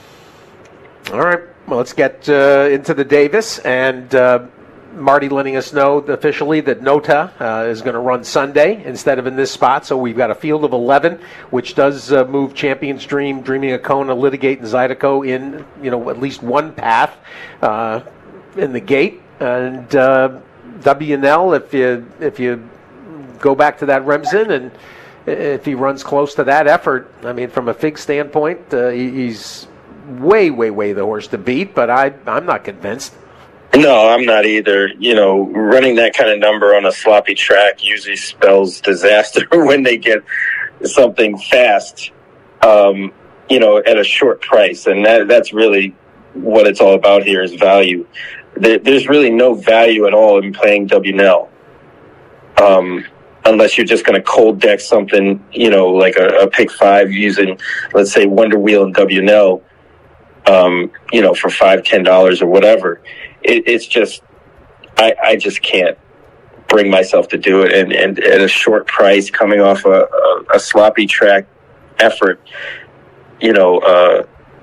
All right, well, let's get uh, into the Davis, and uh, Marty letting us know officially that Nota uh, is going to run Sunday instead of in this spot, so we've got a field of eleven, which does uh, move Champion's Dream, Dreaming of Kona, Litigate, and Zydeco in, you know, at least one path uh, in the gate, and uh, W N L, if you if you go back to that Remsen, and if he runs close to that effort, I mean, from a fig standpoint, uh, he's way, way, way the horse to beat, but I, I'm not convinced. No, I'm not either. You know, running that kind of number on a sloppy track usually spells disaster when they get something fast, um, you know, at a short price. And that, that's really what it's all about here is value. There, there's really no value at all in playing W N L. Um, unless you're just going to cold deck something, you know, like a, a pick five using, let's say, Wonder Wheel and W N L, um, you know, for five, ten dollars or whatever. It, it's just, I, I just can't bring myself to do it. And, and at a short price, coming off a, a, a sloppy track effort, you know, uh,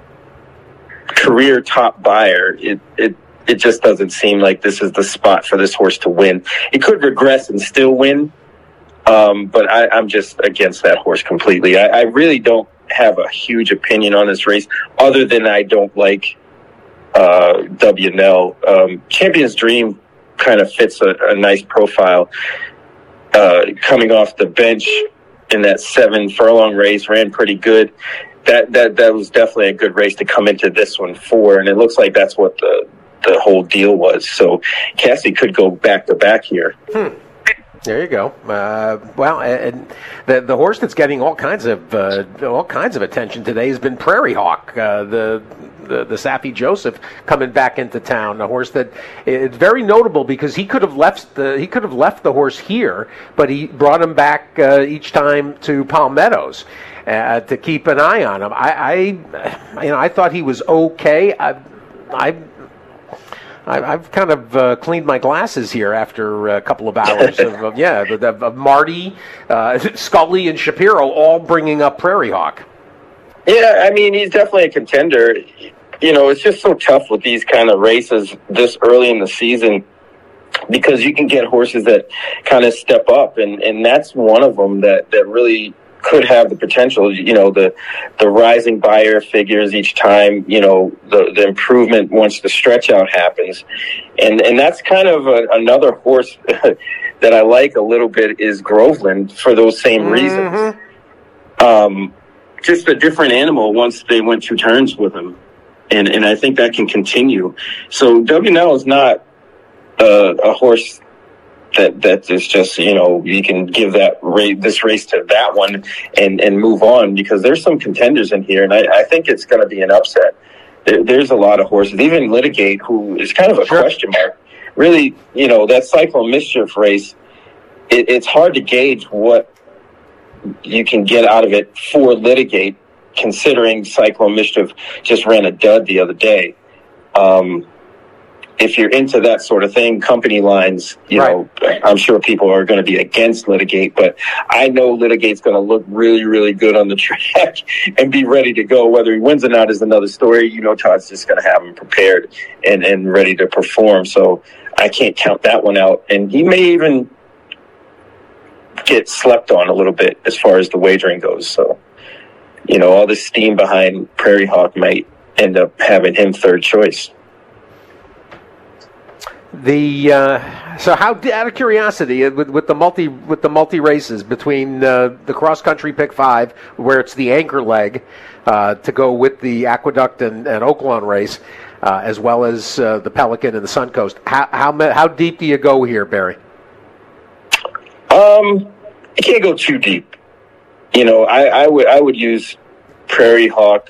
career top buyer, it, it, it just doesn't seem like this is the spot for this horse to win. It could regress and still win, um, but I, I'm just against that horse completely. I, I really don't have a huge opinion on this race, other than I don't like uh, W N L. Um, Champion's Dream kind of fits a, a nice profile. Uh, coming off the bench in that seven furlong race, ran pretty good. That that that was definitely a good race to come into this one for, and it looks like that's what the the whole deal was. So Cassie could go back to back here. Hmm. There you go. Uh, well, and the the horse that's getting all kinds of uh, all kinds of attention today has been Prairie Hawk, uh, the, the the Saffie Joseph coming back into town. A horse that it's very notable because he could have left the he could have left the horse here, but he brought him back uh, each time to Palmettos uh, to keep an eye on him. I, I you know I thought he was okay. I I. I've kind of uh, cleaned my glasses here after a couple of hours of, of yeah, of, of Marty, uh, Scully, and Shapiro all bringing up Prairie Hawk. Yeah, I mean, he's definitely a contender. You know, it's just so tough with these kind of races this early in the season because you can get horses that kind of step up, and, and that's one of them that, that really could have the potential. You know, the the rising buyer figures each time, you know, the, the improvement once the stretch out happens. And and that's kind of a, another horse that I like a little bit is Groveland for those same mm-hmm. reasons. Um, just a different animal once they went two turns with him. And, and I think that can continue. So W and L is not uh, a horse that that is just, you know, you can give that race, this race to that one and, and move on because there's some contenders in here, and I, I think it's going to be an upset. There, there's a lot of horses, even Litigate, who is kind of a sure. question mark. Really, you know, that Cyclone Mischief race, it, it's hard to gauge what you can get out of it for Litigate, considering Cyclone Mischief just ran a dud the other day. Um If you're into that sort of thing, company lines, you right. know, I'm sure people are going to be against Litigate, but I know Litigate's going to look really, really good on the track and be ready to go. Whether he wins or not is another story. You know, Todd's just going to have him prepared and, and ready to perform. So I can't count that one out. And he may even get slept on a little bit as far as the wagering goes. So, you know, all this steam behind Prairie Hawk might end up having him third choice. The uh, so how out of curiosity with, with the multi with the multi races between uh, the cross country pick five where it's the anchor leg uh, to go with the Aqueduct and, and Oaklawn race uh, as well as uh, the Pelican and the Suncoast. How how how deep do you go here, Barry? Um, you can't go too deep. You know, I, I would I would use Prairie Hawk.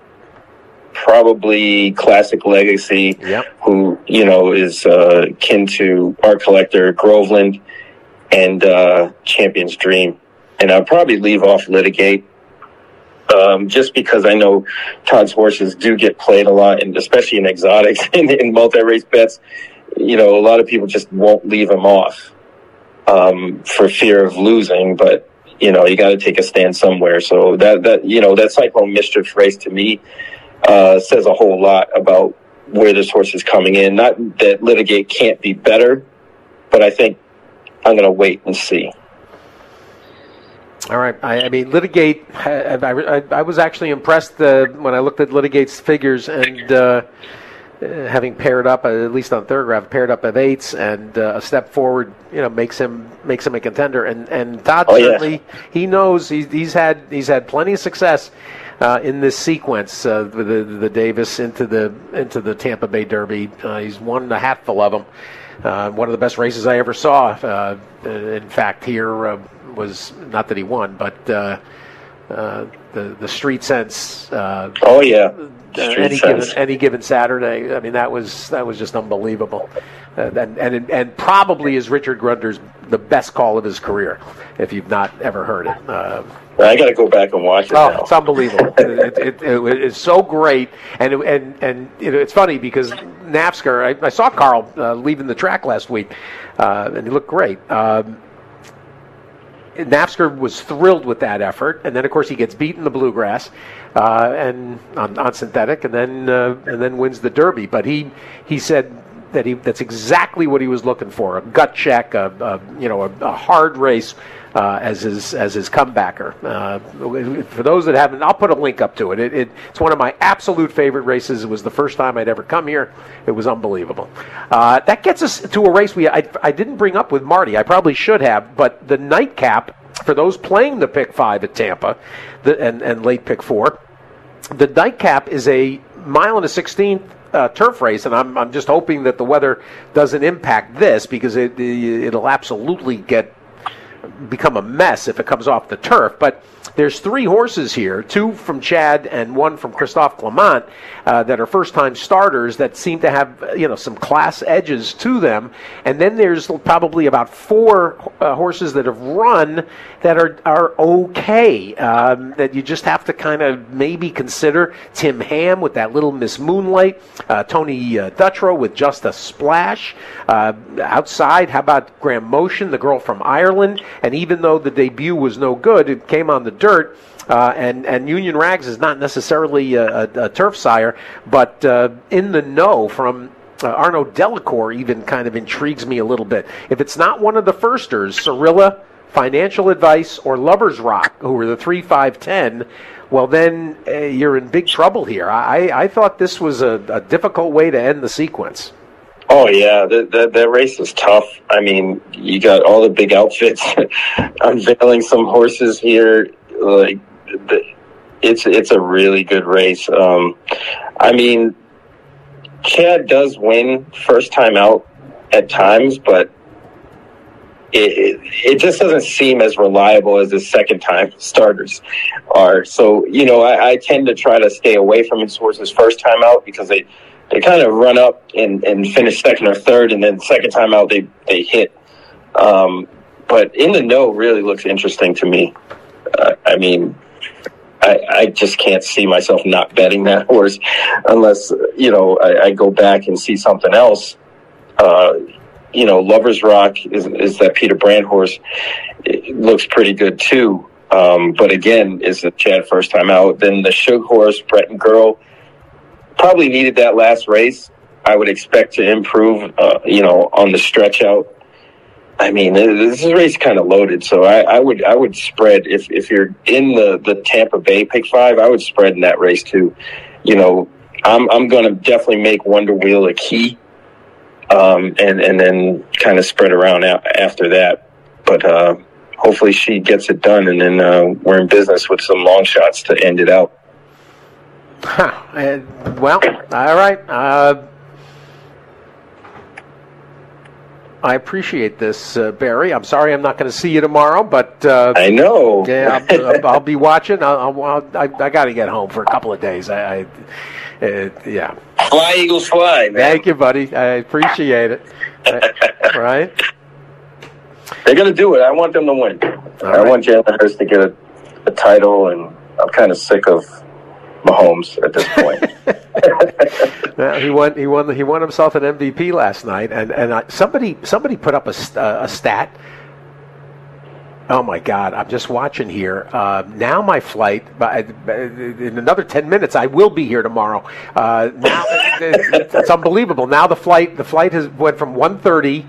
Probably Classic Legacy, yep. who, you know, is uh, kin to Art Collector, Groveland, and uh, Champion's Dream. And I'll probably leave off Litigate um, just because I know Todd's horses do get played a lot, and especially in exotics and in multi-race bets. You know, a lot of people just won't leave him off um, for fear of losing, but, you know, you got to take a stand somewhere. So that, that you know, that Cyclone Mischief race to me Uh, says a whole lot about where this horse is coming in. Not that Litigate can't be better, but I think I'm going to wait and see. All right. I, I mean, Litigate, I, I, I was actually impressed uh, when I looked at Litigate's figures and uh, having paired up, uh, at least on Thoroughgraph, paired up of eights and uh, a step forward, you know, makes him makes him a contender. And, and Todd oh, certainly, yeah. he knows he's, he's had he's had plenty of success Uh, in this sequence, uh, the the Davis into the into the Tampa Bay Derby. Uh, he's won a hatful of them. Uh, one of the best races I ever saw. Uh, in fact, here uh, was not that he won, but uh, uh, the the Street Sense. Uh, oh yeah, uh, any given any given Saturday. I mean, that was that was just unbelievable. Uh, and and and probably is Richard Grunder's the best call of his career, if you've not ever heard it. Uh, I got to go back and watch it. Oh, now. It's unbelievable! it, it, it, it's so great, and and and you know, it's funny because Napsker. I, I saw Carl uh, leaving the track last week, uh, and he looked great. Um, Napsker was thrilled with that effort, and then of course he gets beat in the Bluegrass, uh, and on, on synthetic, and then uh, and then wins the Derby. But he he said that he that's exactly what he was looking for: a gut check, a, a you know a, a hard race. Uh, as his as his comebacker. Uh, for those that haven't, I'll put a link up to it. It, it. It's one of my absolute favorite races. It was the first time I'd ever come here. It was unbelievable. Uh, that gets us to a race we I, I didn't bring up with Marty. I probably should have, but the nightcap for those playing the pick five at Tampa the, and, and late pick four, the nightcap is a mile and a sixteenth Uh, turf race, and I'm I'm just hoping that the weather doesn't impact this because it it'll absolutely get become a mess if it comes off the turf. But there's three horses here, two from Chad and one from Christophe Clement, uh, that are first-time starters that seem to have, you know, some class edges to them. And then there's probably about four uh, horses that have run that are are okay, um, that you just have to kind of maybe consider. Tim Ham with that Little Miss Moonlight, uh, Tony uh, Dutrow with Just a Splash. Uh, outside, how about Graham Motion, the girl from Ireland? And even though the debut was no good, it came on the dirt. Uh, and, and Union Rags is not necessarily a, a, a turf sire, but uh, in the know from uh, Arnaud Delacour even kind of intrigues me a little bit. If it's not one of the firsters, Cirilla, Financial Advice, or Lover's Rock, who are the three, five, ten, well, then uh, you're in big trouble here. I, I thought this was a, a difficult way to end the sequence. Oh, yeah, that the, the race is tough. I mean, you got all the big outfits unveiling some horses here. Like, the, it's it's a really good race. Um, I mean, Chad does win first time out at times, but it, it, it just doesn't seem as reliable as the second time starters are. So, you know, I, I tend to try to stay away from his horses first time out because they, they kind of run up and, and finish second or third, and then second time out they, they hit. Um, but In the Know really looks interesting to me. Uh, I mean, I, I just can't see myself not betting that horse unless, you know, I, I go back and see something else. Uh, you know, Lover's Rock is, is that Peter Brand horse. It looks pretty good, too. Um, but again, is the Chad first time out. Then the Shug horse, Breton Girl, probably needed that last race. I would expect to improve, uh, you know, on the stretch out. I mean, this race kind of loaded, so I, I would I would spread if if you're in the, the Tampa Bay pick five, I would spread in that race too. You know, I'm I'm going to definitely make Wonder Wheel a key, um, and and then kind of spread around a- after that. But uh, hopefully she gets it done, and then uh, we're in business with some long shots to end it out. Huh. Uh, well, all right. Uh, I appreciate this, uh, Barry. I'm sorry I'm not going to see you tomorrow, but uh, I know. Yeah, I'll, I'll be watching. I'll, I'll, I, I got to get home for a couple of days. I, I uh, yeah. Fly, Eagles, fly, man. Thank you, buddy. I appreciate it. uh, right? They're going to do it. I want them to win. All I right. want Jalen Hurts to get a, a title, and I'm kind of sick of Mahomes at this point. Well, he won. He won. He won himself an M V P last night, and and I, somebody somebody put up a, uh, a stat. Oh my God! I'm just watching here. Uh, now my flight. In another ten minutes, I will be here tomorrow. Uh, now it's, it's unbelievable. Now the flight. The flight has went from one thirty.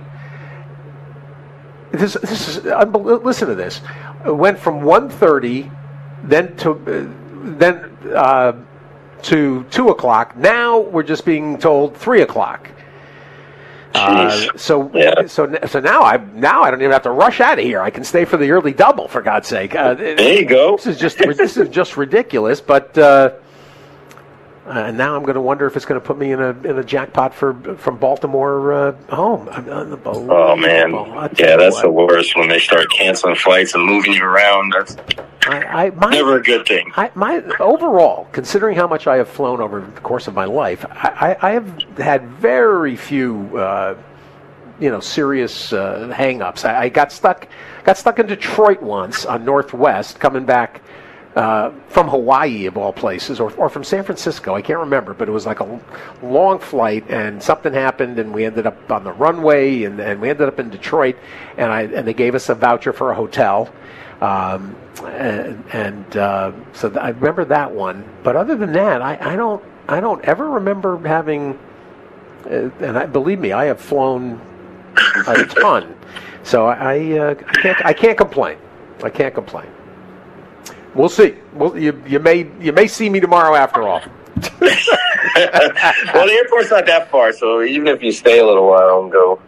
This this is unbelievable. Listen to this. It went from one thirty, then to uh, then. Uh, to two o'clock. Now we're just being told three o'clock. Uh, so, yeah. so, so now I now I don't even have to rush out of here. I can stay for the early double, for God's sake. Uh, there you go. This is just this is just ridiculous. But uh, uh, now I'm going to wonder if it's going to put me in a in a jackpot for from Baltimore uh, home. Oh man, yeah, that's what. The worst when they start canceling flights and moving you around. That's I, I, my, never a good thing. I, my overall, considering how much I have flown over the course of my life, I, I, I have had very few, uh, you know, serious uh, hang-ups. I, I got stuck, got stuck in Detroit once on Northwest, coming back uh, from Hawaii of all places, or, or from San Francisco. I can't remember, but it was like a long flight, and something happened, and we ended up on the runway, and, and we ended up in Detroit, and I and they gave us a voucher for a hotel. Um, and, and uh, so th- I remember that one, but other than that, I, I don't, I don't ever remember having. Uh, and I, believe me, I have flown a ton, so I, uh, I can't, I can't complain. I can't complain. We'll see. Well, you, you may, you may see me tomorrow after all. Well, the airport's not that far, so even if you stay a little while and go.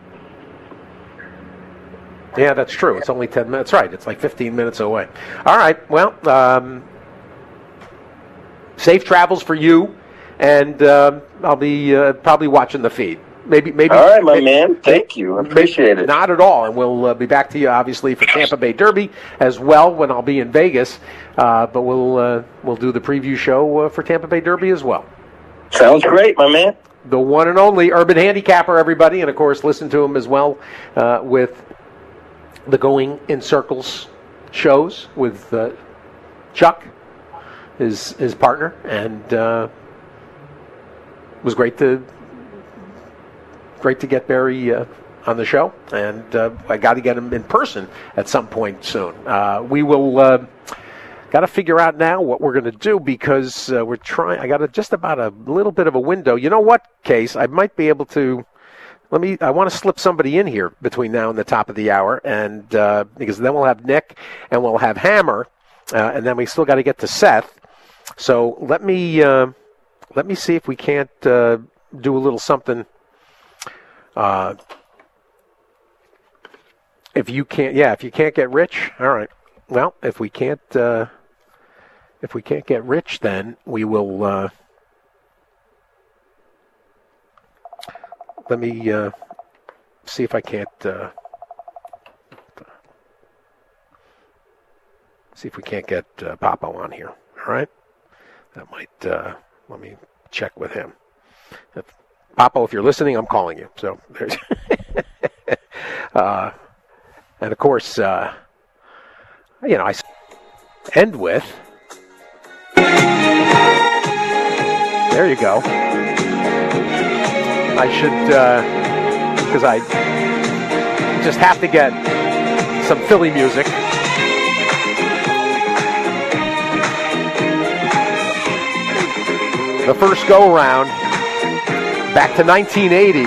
Yeah, that's true. It's only ten minutes. Right. It's like fifteen minutes away. All right. Well, um, safe travels for you, and uh, I'll be uh, probably watching the feed. Maybe, maybe. All right, my maybe, man. Thank you. I appreciate maybe, it. Not at all. And we'll uh, be back to you, obviously, for Tampa Bay Derby as well when I'll be in Vegas. Uh, but we'll uh, we'll do the preview show uh, for Tampa Bay Derby as well. Sounds great, my man. The one and only Urban Handicapper, everybody. And, of course, listen to him as well uh, with the Going in Circles shows with uh, Chuck, his, his partner. And uh, it was great to... Great to get Barry uh, on the show, and uh, I got to get him in person at some point soon. Uh, we will uh, got to figure out now what we're going to do because uh, we're trying. I got a, just about a little bit of a window. You know what, Case? I might be able to. Let me. I want to slip somebody in here between now and the top of the hour, and uh, because then we'll have Nick and we'll have Hammer, uh, and then we still got to get to Seth. So let me uh, let me see if we can't uh, do a little something. Uh, if you can't, yeah, if you can't get rich, all right. Well, if we can't, uh, if we can't get rich, then we will. Uh, let me uh, see if I can't. Uh, see if we can't get uh, Papo on here. All right, that might. Uh, let me check with him. If, Papo, if you're listening, I'm calling you. So there's, uh, and of course, uh, you know, I end with. There you go. I should, because uh, I just have to get some Philly music. The first go round. Back to nineteen eighty.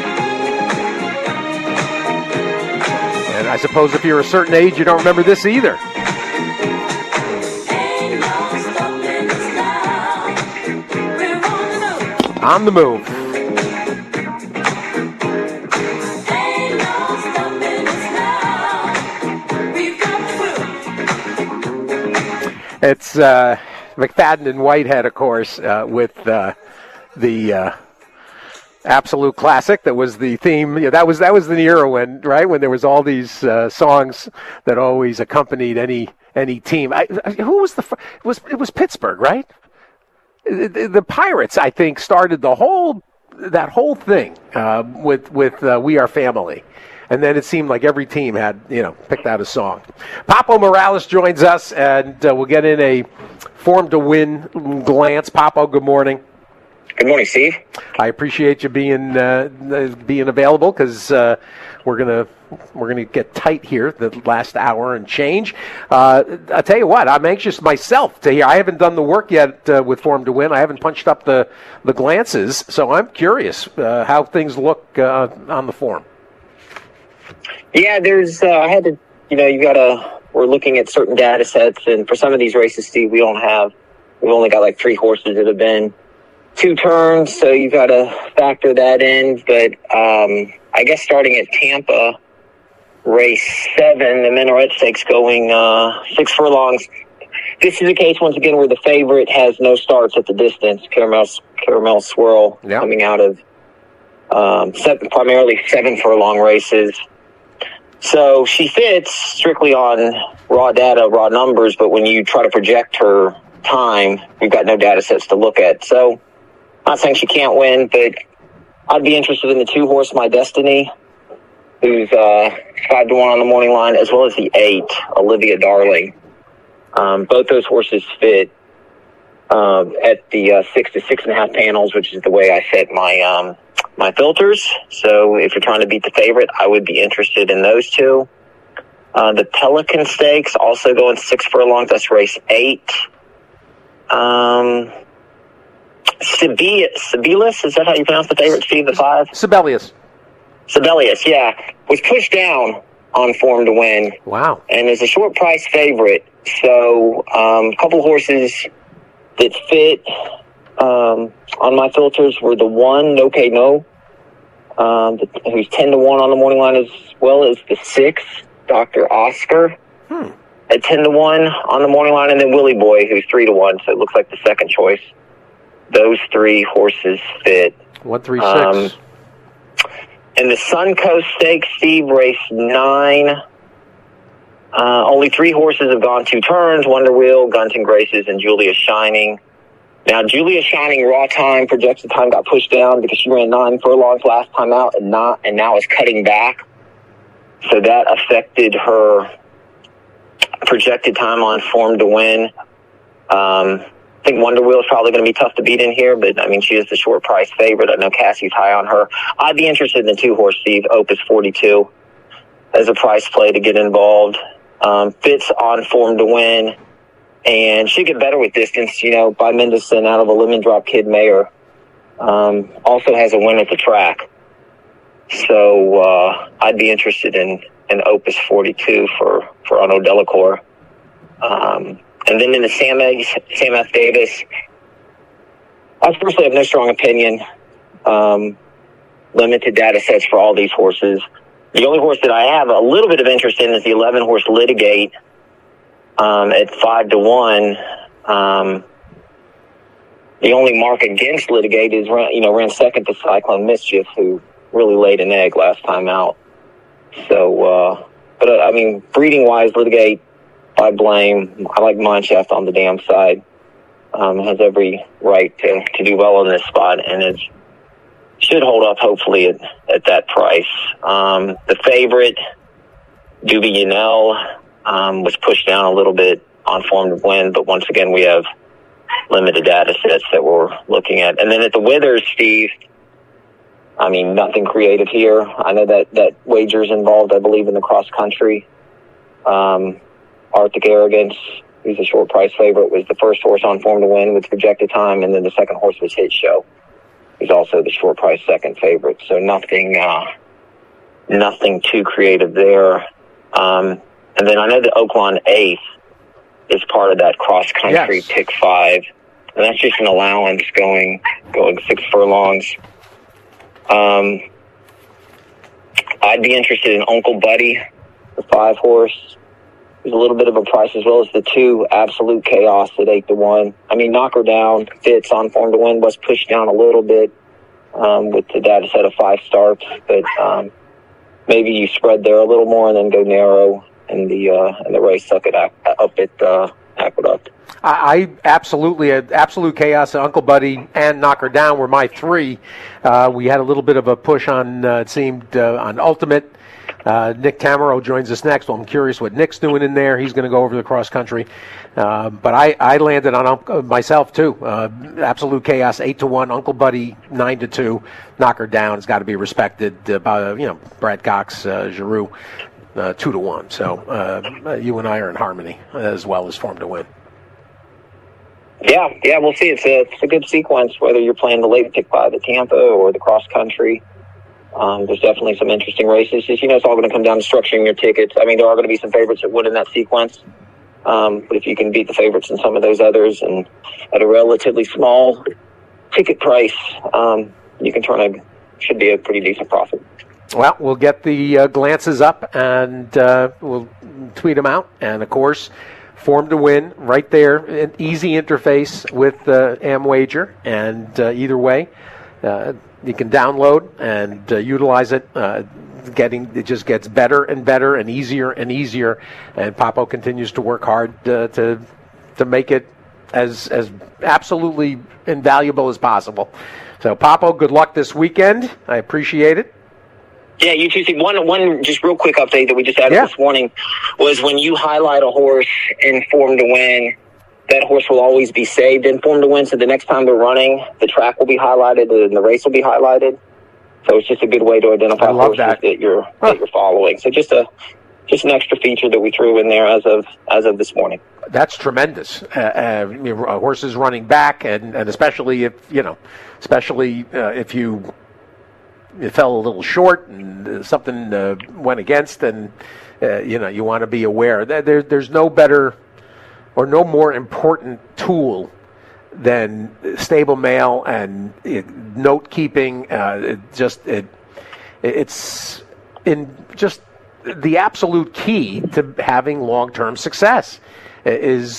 And I suppose if you're a certain age, you don't remember this either. On the move. It's uh, McFadden and Whitehead, of course, uh, with uh, the... Uh, Absolute classic. That was the theme. Yeah, that was that was the era when, right, when there was all these uh, songs that always accompanied any any team. I, I, who was the? It was it was Pittsburgh, right? The, the Pirates, I think, started the whole that whole thing uh, with with uh, "We Are Family," and then it seemed like every team had you know picked out a song. Papo Morales joins us, and uh, we'll get in a form to win glance. Papo, good morning. Good morning, Steve. I appreciate you being uh, being available because uh, we're gonna we're gonna get tight here the last hour and change. Uh, I'll tell you what, I'm anxious myself to hear. I haven't done the work yet uh, with Form to Win. I haven't punched up the, the glances, so I'm curious uh, how things look uh, on the form. Yeah, there's. Uh, I had to. You know, you gotta. We're looking at certain data sets, and for some of these races, Steve, we don't have. We've only got like three horses that have been two turns, so you've got to factor that in. But um, I guess starting at Tampa, race seven, the Minaret Stakes going uh, six furlongs. This is a case, once again, where the favorite has no starts at the distance. Caramel, Caramel Swirl yep. coming out of um, seven, primarily seven furlong races. So she fits strictly on raw data, raw numbers, but when you try to project her time, we've got no data sets to look at. So not saying she can't win, but I'd be interested in the two horse My Destiny, who's uh, five to one on the morning line, as well as the eight, Olivia Darling. Um, both those horses fit um, at the uh, six to six and a half panels, which is the way I set my um, my filters. So if you're trying to beat the favorite, I would be interested in those two. Uh, the Pelican Stakes also going six furlongs. That's race eight. Um. Sibelius, is that how you pronounce the favorite, Steve, the five? Sibelius. Sibelius, yeah. Was pushed down on Form to Win. Wow. And is a short price favorite. So um, a couple horses that fit um, on my filters were the one, No K No, um, who's ten to one on the morning line, as well as the six, Doctor Oscar, hmm. at ten to one on the morning line, and then Willie Boy, who's three to one, so it looks like the second choice. Those three horses fit. One, three, six. Um, in the Suncoast Stakes, Steve, race nine. Uh, only three horses have gone two turns: Wonder Wheel, Gunton Graces, and Julia Shining. Now, Julia Shining raw time, projected time got pushed down because she ran nine furlongs last time out and not, and now is cutting back. So that affected her projected time on Form to Win. Um, I think Wonder Wheel is probably going to be tough to beat in here, but I mean, she is the short price favorite. I know Cassie's high on her. I'd be interested in the two horse, Steve, Opus forty-two, as a price play to get involved. Um, fits on Form to Win. And should get better with distance, you know, by Mendelssohn out of a lemon drop kid mayor. Um, also has a win at the track. So uh, I'd be interested in, in Opus forty-two for, for Arnaud Delacour. Um, and then in the Sam, Sam F. Davis, I personally have no strong opinion. Um, limited data sets for all these horses. The only horse that I have a little bit of interest in is the eleven horse Litigate. Um, at five to one, um, the only mark against Litigate is, you know, ran second to Cyclone Mischief, who really laid an egg last time out. So, uh, but uh, I mean, breeding wise, Litigate, I blame. I like Mineshaft on the dam side. Um, has every right to, to do well in this spot, and it should hold up hopefully at, at that price. Um, the favorite, Doobie Yanel, Um, was pushed down a little bit on Form to Win, but once again, we have limited data sets that we're looking at. And then at the Withers, Steve, I mean, nothing creative here. I know that, that wager's involved, I believe, in the cross country. Um, Arctic Arrogance, who's a short price favorite, was the first horse on Form to Win with projected time, and then the second horse was Hit Show. He's also the short price second favorite. So nothing, uh, nothing too creative there. Um, And then I know the Oaklawn Eighth is part of that cross-country yes. pick five. And that's just an allowance going going six furlongs. Um, I'd be interested in Uncle Buddy, the five-horse. There's a little bit of a price, as well as the two Absolute Chaos at eight to one. I mean, Knock Her Down fits on Form to Win, was pushed down a little bit um, with the data set of five starts. But um, maybe you spread there a little more and then go narrow. And the uh, and the race up at up at uh, Aqueduct. I, I absolutely absolute chaos. Uncle Buddy and Knock Her Down were my three. Uh, we had a little bit of a push on uh, it seemed uh, on Ultimate. Uh, Nick Tamaro joins us next. Well, I'm curious what Nick's doing in there. He's going to go over the cross country. Uh, but I, I landed on uh, myself too. Uh, absolute chaos eight to one. Uncle Buddy nine to two. Knock Her Down has got to be respected uh, by you know Brad Cox, uh, Giroux. Uh, two to one. So uh, you and I are in harmony as well as Form to Win. Yeah, yeah, we'll see. It's a it's a good sequence whether you're playing the late pick five at Tampa or the cross country. Um, there's definitely some interesting races. As you know, it's all going to come down to structuring your tickets. I mean, there are going to be some favorites that win in that sequence. Um, but if you can beat the favorites in some of those others and at a relatively small ticket price, um, you can turn a should be a pretty decent profit. Well, we'll get the uh, glances up and uh, we'll tweet them out. And, of course, Form to Win right there, an easy interface with uh, AmWager. And uh, either way, uh, you can download and uh, utilize it. Uh, getting It just gets better and better and easier and easier. And Papo continues to work hard uh, to to make it as as absolutely invaluable as possible. So, Papo, good luck this weekend. I appreciate it. Yeah, you too. See, one, one just real quick update that we just added yeah. this morning was when you highlight a horse in Form to Win, that horse will always be saved in Form to Win. So the next time they're running, the track will be highlighted and the race will be highlighted. So it's just a good way to identify horses that. that you're huh. that you're following. So just a just an extra feature that we threw in there as of as of this morning. That's tremendous. Uh, uh, horses running back, and, and especially if you know, especially uh, if you. It fell a little short and something uh, went against, and uh, you know you want to be aware. There, there's no better or no more important tool than stable mail and it, note keeping. Uh, it just it it's in just the absolute key to having long term success is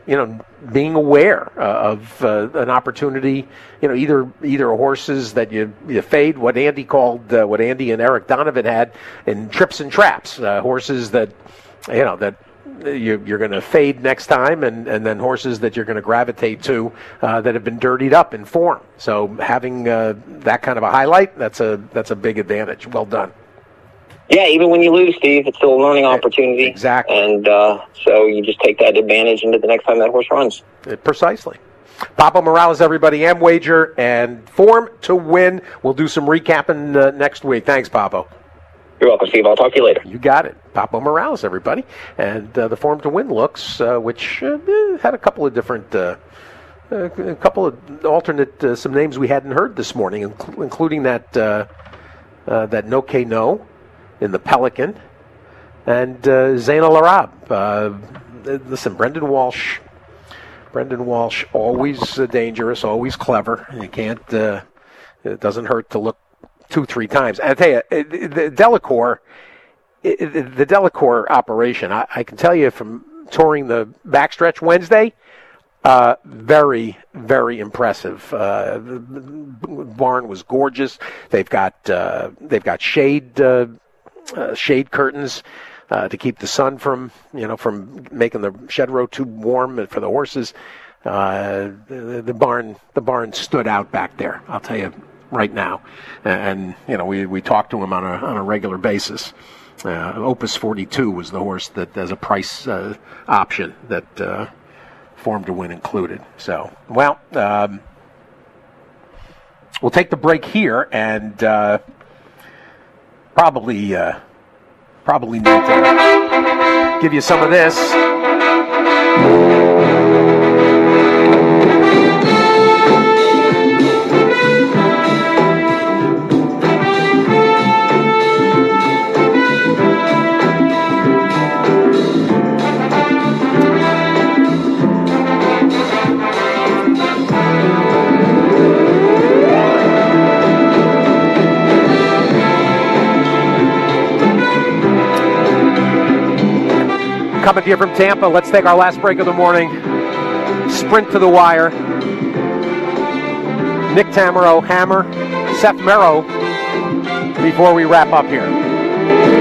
you know, being aware uh, of uh, an opportunity, you know, either either horses that you, you fade, what Andy called, uh, what Andy and Eric Donovan had in trips and traps, uh, horses that, you know, that you, you're going to fade next time, and, and then horses that you're going to gravitate to uh, that have been dirtied up in form. So having uh, that kind of a highlight, that's a that's a big advantage. Well done. Yeah, even when you lose, Steve, it's still a learning opportunity. Exactly. And uh, so you just take that advantage into the next time that horse runs. Precisely. Papa Morales, everybody, M-Wager, and Form to Win. We'll do some recapping uh, next week. Thanks, Papo. You're welcome, Steve. I'll talk to you later. You got it. Papo Morales, everybody. And uh, the Form to Win looks, uh, which uh, had a couple of different, uh, uh, a couple of alternate, uh, some names we hadn't heard this morning, inc- including that, uh, uh, that No K No in the Pelican, and uh, Zayn Al Arab. Uh, listen, Brendan Walsh, Brendan Walsh, always uh, dangerous, always clever. You can't, uh, it doesn't hurt to look two, three times. And I tell you, the Delacour, the Delacour operation, I, I can tell you from touring the backstretch Wednesday, uh, very, very impressive. Uh, the barn was gorgeous. They've got uh, they've got shade uh, uh, shade curtains uh, to keep the sun from you know from making the shed row too warm for the horses. Uh, the, the barn the barn stood out back there, I'll tell you right now. And, you know, we, we talk to him on a on a regular basis. Uh, Opus forty-two was the horse that, as a price uh, option, that uh, Form to Win included. So, well, um, we'll take the break here and uh, probably uh, probably need to give you some of this. Coming to you from Tampa. Let's take our last break of the morning. Sprint to the wire. Nick Tamero, Hammer, Seth Merrow before we wrap up here.